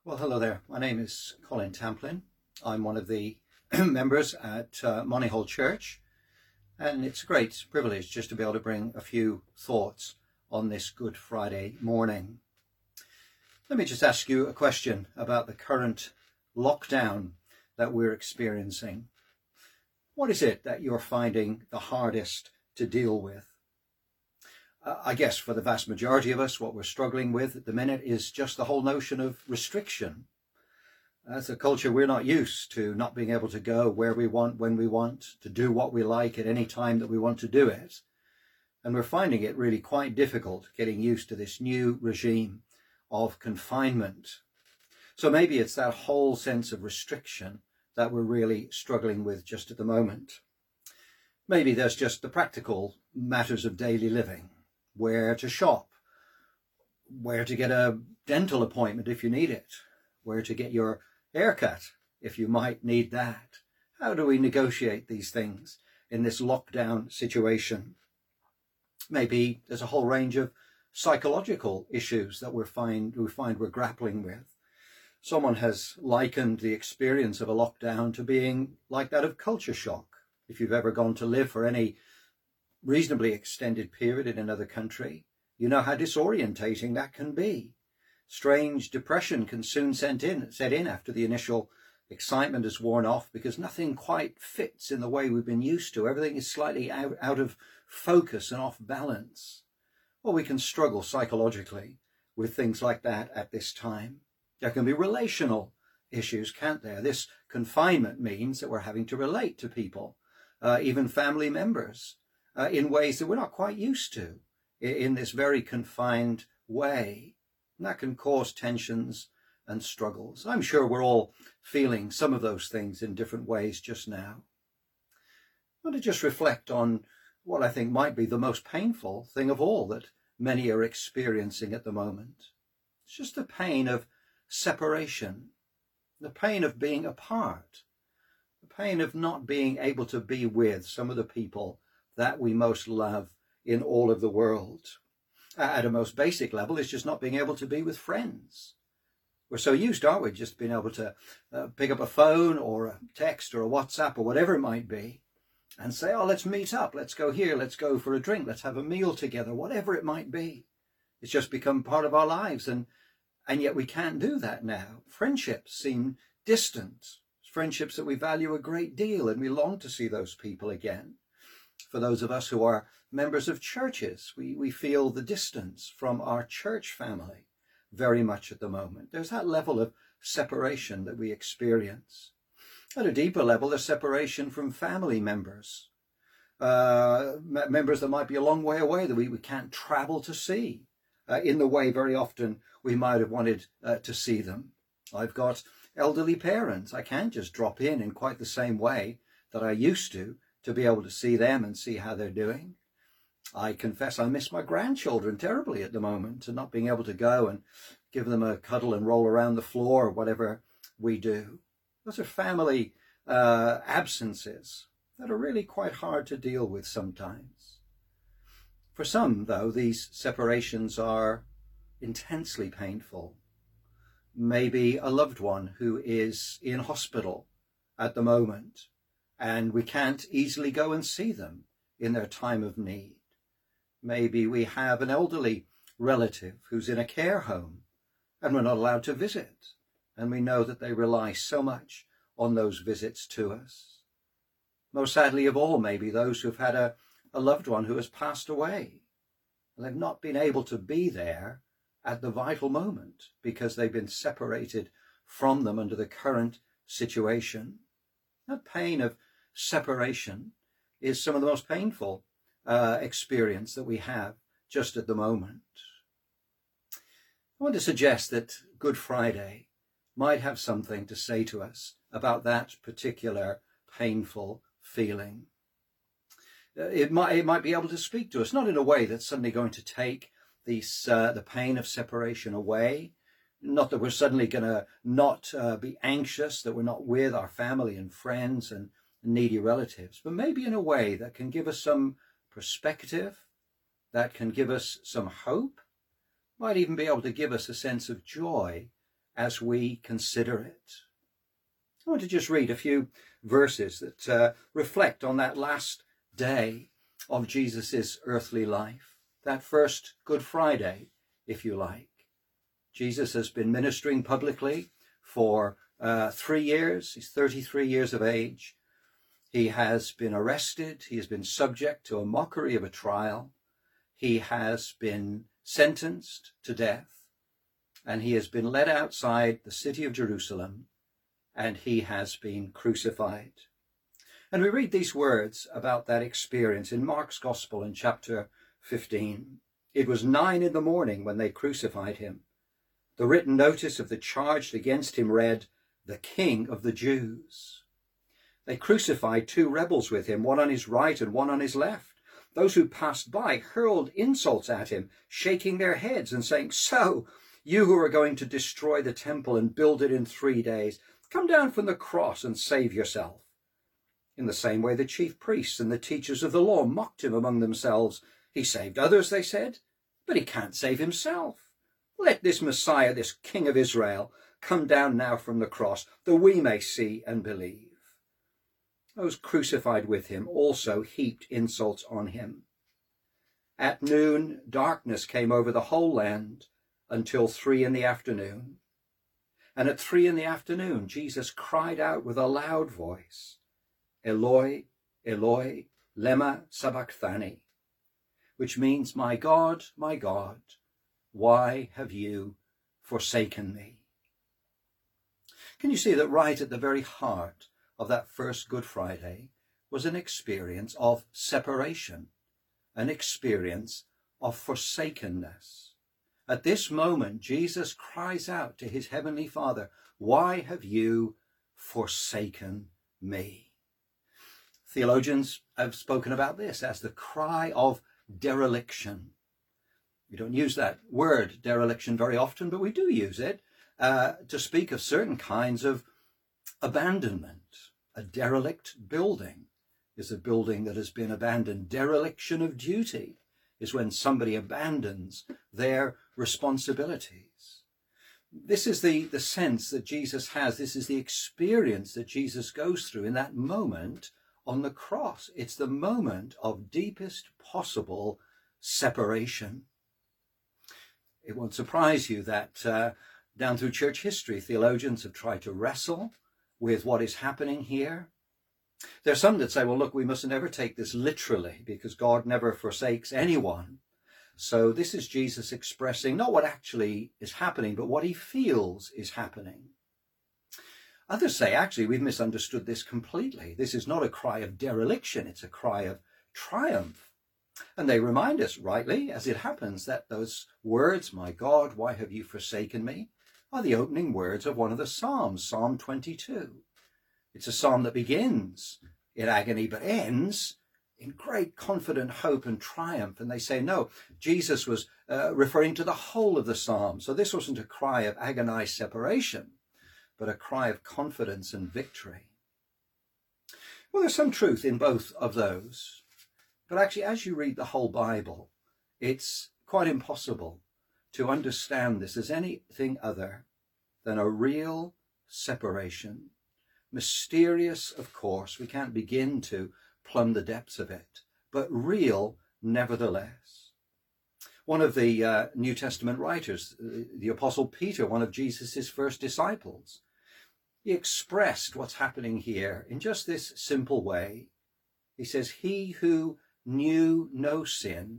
Well, hello there. My name is Colin Tamplin. I'm one of the members at Moneyhall Church, and it's a great privilege just to be able to bring a few thoughts on this Good Friday morning. Let me just ask you a question about the current lockdown that we're experiencing. What is it that you're finding the hardest to deal with? I guess for the vast majority of us, what we're struggling with at the minute is just the whole notion of restriction. As a culture, we're not used to not being able to go where we want, when we want, to do what we like at any time that we want to do it. And we're finding it really quite difficult getting used to this new regime of confinement. So maybe it's that whole sense of restriction that we're really struggling with just at the moment. Maybe there's just the practical matters of daily living. Where to shop, where to get a dental appointment if you need it, where to get your haircut if you might need that. How do we negotiate these things in this lockdown situation? Maybe there's a whole range of psychological issues that we find we're grappling with. Someone has likened the experience of a lockdown to being like that of culture shock. If you've ever gone to live for any reasonably extended period in another country, you know how disorientating that can be. Strange depression can soon set in after the initial excitement has worn off, because nothing quite fits in the way we've been used to. Everything is slightly out of focus and off balance. Well, we can struggle psychologically with things like that at this time. There can be relational issues, can't there? This confinement means that we're having to relate to people, even family members, in ways that we're not quite used to in this very confined way. And that can cause tensions and struggles. I'm sure we're all feeling some of those things in different ways just now. I want to just reflect on what I think might be the most painful thing of all that many are experiencing at the moment. It's just the pain of separation, the pain of being apart, the pain of not being able to be with some of the people that we most love in all of the world. At a most basic level, it's just not being able to be with friends. We're so used, aren't we, just being able to pick up a phone or a text or a WhatsApp or whatever it might be and say, oh, let's meet up, let's go here, let's go for a drink, let's have a meal together, whatever it might be. It's just become part of our lives, and yet we can't do that now. Friendships seem distant, friendships that we value a great deal, and we long to see those people again. For those of us who are members of churches, we feel the distance from our church family very much at the moment. There's that level of separation that we experience. At a deeper level, there's separation from family members, members that might be a long way away that we can't travel to see in the way very often we might have wanted to see them. I've got elderly parents. I can't just drop in quite the same way that I used to be able to see them and see how they're doing. I confess I miss my grandchildren terribly at the moment, and not being able to go and give them a cuddle and roll around the floor or whatever we do. Those are family absences that are really quite hard to deal with sometimes. For some, though, these separations are intensely painful. Maybe a loved one who is in hospital at the moment, and we can't easily go and see them in their time of need. Maybe we have an elderly relative who's in a care home and we're not allowed to visit, and we know that they rely so much on those visits to us. Most sadly of all, maybe those who've had a loved one who has passed away, and they've not been able to be there at the vital moment because they've been separated from them under the current situation. That pain of separation is some of the most painful experience that we have just at the moment. I want to suggest that Good Friday might have something to say to us about that particular painful feeling. It might be able to speak to us, not in a way that's suddenly going to take the pain of separation away. Not that we're suddenly going to not be anxious that we're not with our family and friends and needy relatives, but maybe in a way that can give us some perspective, that can give us some hope, might even be able to give us a sense of joy as we consider it. I want to just read a few verses that reflect on that last day of Jesus' earthly life, that first Good Friday, if you like. Jesus has been ministering publicly for 3 years. He's 33 years of age. He has been arrested. He has been subject to a mockery of a trial. He has been sentenced to death, and he has been led outside the city of Jerusalem, and he has been crucified. And we read these words about that experience in Mark's Gospel in chapter 15. It was 9 a.m. when they crucified him. The written notice of the charge against him read, "The King of the Jews." They crucified 2 rebels with him, one on his right and one on his left. Those who passed by hurled insults at him, shaking their heads and saying, "So, you who are going to destroy the temple and build it in 3 days, come down from the cross and save yourself." In the same way, the chief priests and the teachers of the law mocked him among themselves. "He saved others," they said, "but he can't save himself. Let this Messiah, this King of Israel, come down now from the cross, that we may see and believe." Those crucified with him also heaped insults on him. At noon, darkness came over the whole land until 3 p.m. And at 3 p.m, Jesus cried out with a loud voice, "Eloi, Eloi, lema sabachthani," which means, my God, why have you forsaken me?" Can you see that right at the very heart of that first Good Friday was an experience of separation, an experience of forsakenness? At this moment, Jesus cries out to his heavenly Father, "Why have you forsaken me?" Theologians have spoken about this as the cry of dereliction. We don't use that word dereliction very often, but we do use it to speak of certain kinds of abandonment. A derelict building is a building that has been abandoned. Dereliction of duty is when somebody abandons their responsibilities. This is the sense that Jesus has. This is the experience that Jesus goes through in that moment on the cross. It's the moment of deepest possible separation. It won't surprise you that down through church history, theologians have tried to wrestle with what is happening here. There are some that say, well, look, we mustn't ever take this literally because God never forsakes anyone. So this is Jesus expressing not what actually is happening, but what he feels is happening. Others say, actually, we've misunderstood this completely. This is not a cry of dereliction. It's a cry of triumph. And they remind us, rightly, as it happens, that those words, "My God, why have you forsaken me?" are the opening words of one of the Psalms, Psalm 22. It's a psalm that begins in agony but ends in great confident hope and triumph. And they say, no, Jesus was referring to the whole of the psalm. So this wasn't a cry of agonized separation, but a cry of confidence and victory. Well, there's some truth in both of those. But actually, as you read the whole Bible, it's quite impossible to understand this as anything other than a real separation. Mysterious, of course, we can't begin to plumb the depths of it, but real nevertheless. One of the New Testament writers, the Apostle Peter, one of Jesus's first disciples, he expressed what's happening here in just this simple way. He says, "He who knew no sin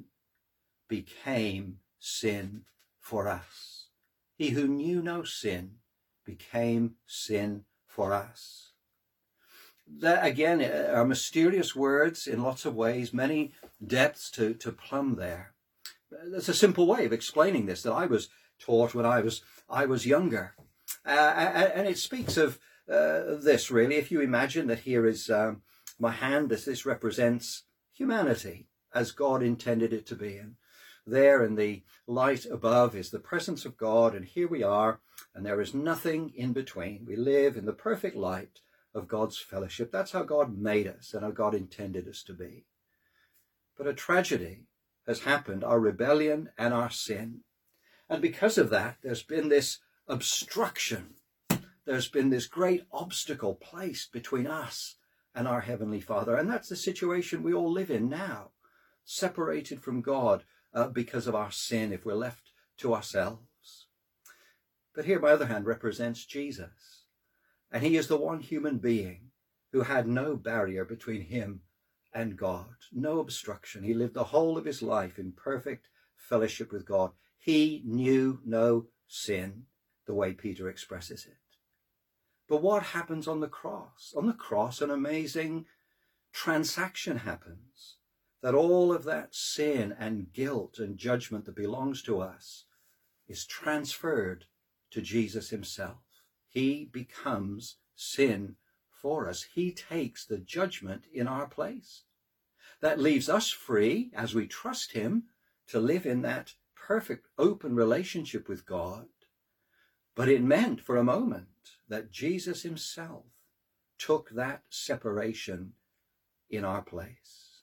became sin for us." He who knew no sin became sin for us. That, again, are mysterious words in lots of ways, many depths to plumb there. There's a simple way of explaining this that I was taught when I was younger. And it speaks of this, really. If you imagine that here is my hand, this represents humanity as God intended it to be. And there in the light above is the presence of God, and here we are, and there is nothing in between. We live in the perfect light of God's fellowship. That's how God made us and how God intended us to be. But a tragedy has happened, our rebellion and our sin. And because of that, there's been this obstruction. There's been this great obstacle placed between us and our Heavenly Father. And that's the situation we all live in now, separated from God because of our sin if we're left to ourselves. But here, my other hand, represents Jesus. And he is the one human being who had no barrier between him and God, no obstruction. He lived the whole of his life in perfect fellowship with God. He knew no sin, the way Peter expresses it. But what happens on the cross? On the cross, an amazing transaction happens, that all of that sin and guilt and judgment that belongs to us is transferred to Jesus himself. He becomes sin for us. He takes the judgment in our place. That leaves us free, as we trust him, to live in that perfect open relationship with God. But it meant for a moment that Jesus himself took that separation in our place.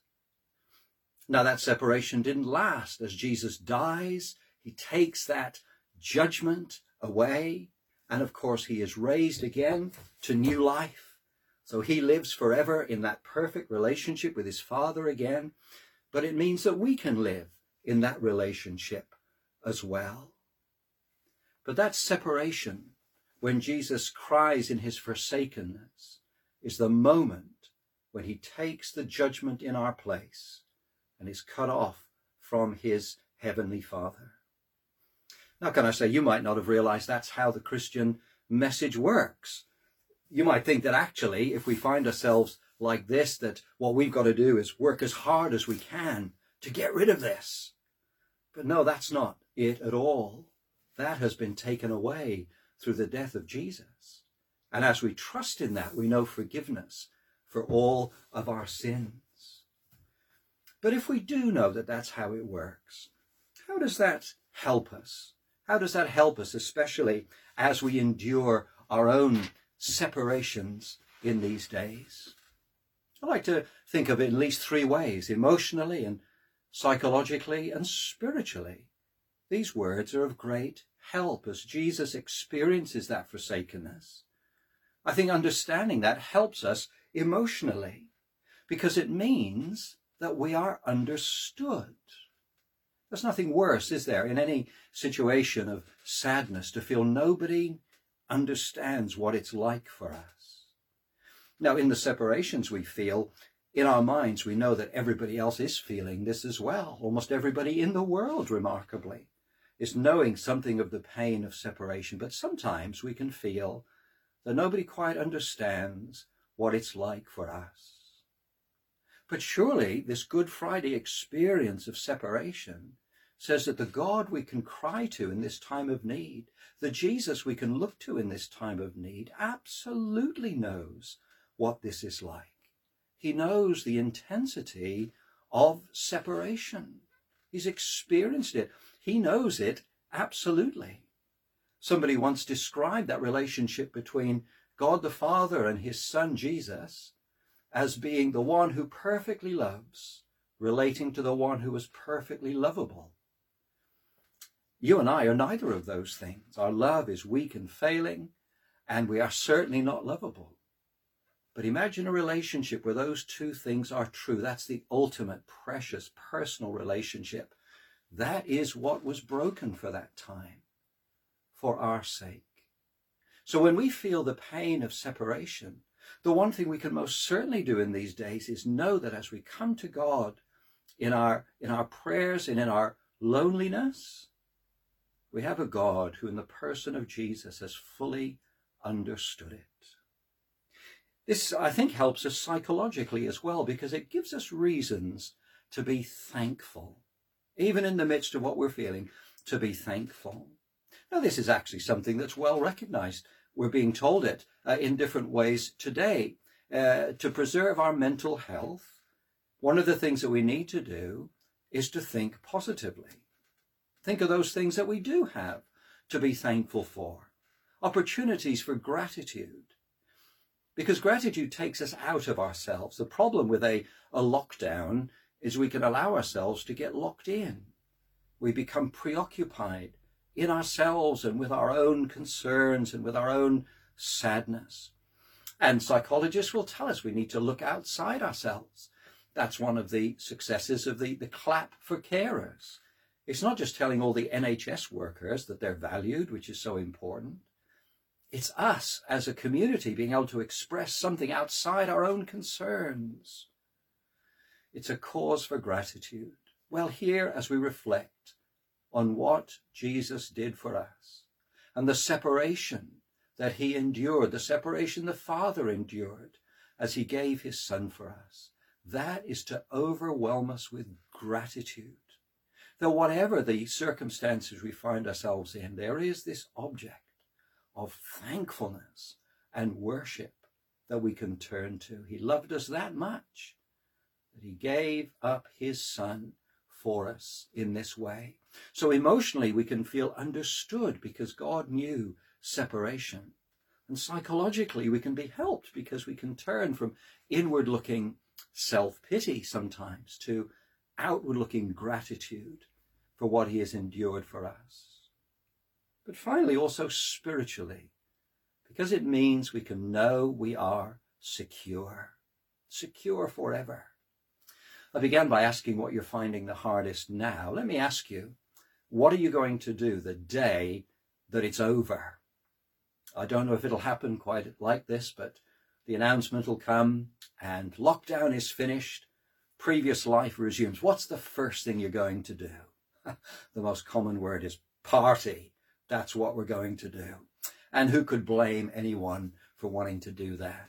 Now, that separation didn't last. As Jesus dies, he takes that judgment away. And of course, he is raised again to new life. So he lives forever in that perfect relationship with his Father again. But it means that we can live in that relationship as well. But that separation, when Jesus cries in his forsakenness, is the moment when he takes the judgment in our place and is cut off from his Heavenly Father. Now, can I say, you might not have realized that's how the Christian message works. You might think that actually, if we find ourselves like this, that what we've got to do is work as hard as we can to get rid of this. But no, that's not it at all. That has been taken away through the death of Jesus. And as we trust in that, we know forgiveness for all of our sins. But if we do know that that's how it works, how does that help us? How does that help us, especially as we endure our own separations in these days? I like to think of it in at least three ways: emotionally and psychologically and spiritually. These words are of great help as Jesus experiences that forsakenness. I think understanding that helps us emotionally, because it means that we are understood. There's nothing worse, is there, in any situation of sadness, to feel nobody understands what it's like for us. Now, in the separations we feel, in our minds, we know that everybody else is feeling this as well. Almost everybody in the world, remarkably, is knowing something of the pain of separation. But sometimes we can feel that nobody quite understands what it's like for us. But surely this Good Friday experience of separation says that the God we can cry to in this time of need, the Jesus we can look to in this time of need, absolutely knows what this is like. He knows the intensity of separation. He's experienced it. He knows it absolutely. Somebody once described that relationship between God the Father and his Son Jesus as being the one who perfectly loves, relating to the one who is perfectly lovable. You and I are neither of those things. Our love is weak and failing, and we are certainly not lovable. But imagine a relationship where those two things are true. That's the ultimate, precious, personal relationship. That is what was broken for that time, for our sake. So when we feel the pain of separation, the one thing we can most certainly do in these days is know that as we come to God in our prayers and in our loneliness, we have a God who in the person of Jesus has fully understood it. This, I think, helps us psychologically as well, because it gives us reasons to be thankful, even in the midst of what we're feeling, to be thankful. Now, this is actually something that's well recognized. We're being told it in different ways today. To preserve our mental health, one of the things that we need to do is to think positively. Think of those things that we do have to be thankful for, opportunities for gratitude. Because gratitude takes us out of ourselves. The problem with a lockdown is we can allow ourselves to get locked in. We become preoccupied in ourselves and with our own concerns and with our own sadness. And psychologists will tell us we need to look outside ourselves. That's one of the successes of the clap for carers. It's not just telling all the NHS workers that they're valued, which is so important. It's us as a community being able to express something outside our own concerns. It's a cause for gratitude. Well, here as we reflect on what Jesus did for us and the separation that he endured, the separation the Father endured as he gave his Son for us, that is to overwhelm us with gratitude. That whatever the circumstances we find ourselves in, there is this object of thankfulness and worship that we can turn to. He loved us that much that he gave up his Son for us in this way. So emotionally we can feel understood because God knew separation. And psychologically we can be helped because we can turn from inward-looking self-pity sometimes to outward-looking gratitude for what he has endured for us. But finally, also spiritually, because it means we can know we are secure forever. I began by asking what you're finding the hardest now. Let me ask you, what are you going to do the day that it's over? I don't know if it'll happen quite like this, but the announcement will come and lockdown is finished, previous life resumes. What's the first thing you're going to do? The most common word is party. That's what we're going to do. And who could blame anyone for wanting to do that?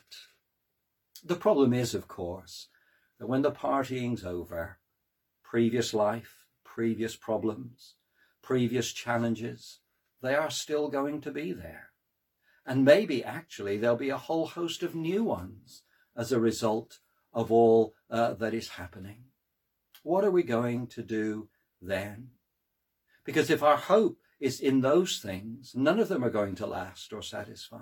The problem is, of course, that when the partying's over, previous life, previous problems, previous challenges, they are still going to be there. And maybe actually there'll be a whole host of new ones as a result of all that is happening. What are we going to do then? Because if our hope is in those things, none of them are going to last or satisfy.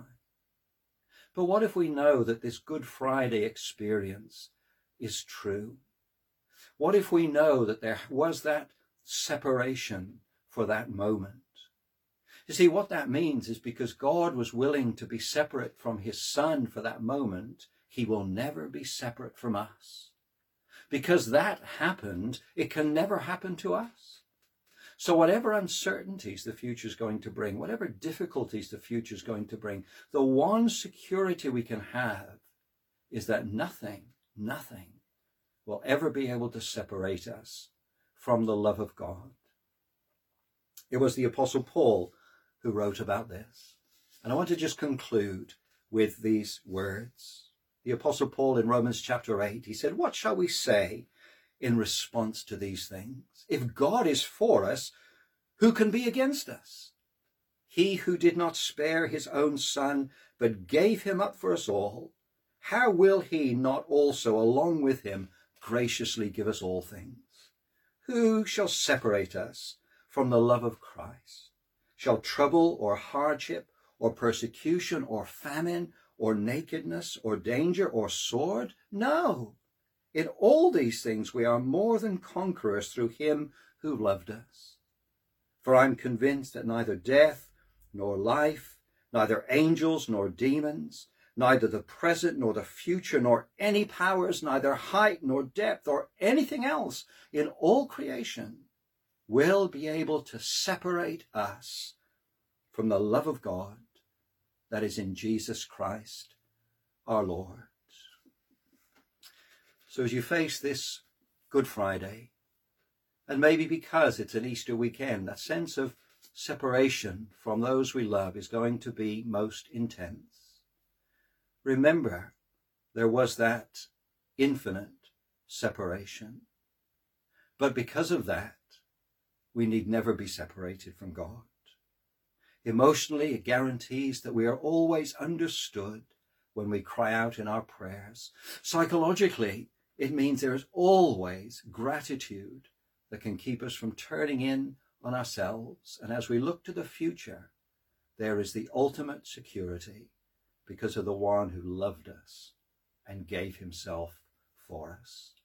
But what if we know that this Good Friday experience is true? What if we know that there was that separation for that moment? You see, what that means is because God was willing to be separate from his Son for that moment, he will never be separate from us. Because that happened, it can never happen to us. So whatever uncertainties the future is going to bring, whatever difficulties the future is going to bring, the one security we can have is that nothing will ever be able to separate us from the love of God. It was the Apostle Paul who wrote about this. And I want to just conclude with these words. The Apostle Paul in Romans chapter 8, he said, "What shall we say in response to these things? If God is for us, who can be against us? He who did not spare his own Son, but gave him up for us all, how will he not also along with him graciously give us all things? Who shall separate us from the love of Christ? Shall trouble or hardship or persecution or famine or nakedness or danger or sword? No. In all these things we are more than conquerors through him who loved us. For I'm convinced that neither death nor life, neither angels nor demons, neither the present nor the future, nor any powers, neither height nor depth or anything else in all creation will be able to separate us from the love of God that is in Jesus Christ our Lord. So as you face this Good Friday, and maybe because it's an Easter weekend, that sense of separation from those we love is going to be most intense. Remember, there was that infinite separation. But because of that, we need never be separated from God. Emotionally, it guarantees that we are always understood when we cry out in our prayers. Psychologically, it means there is always gratitude that can keep us from turning in on ourselves. And as we look to the future, there is the ultimate security because of the one who loved us and gave himself for us.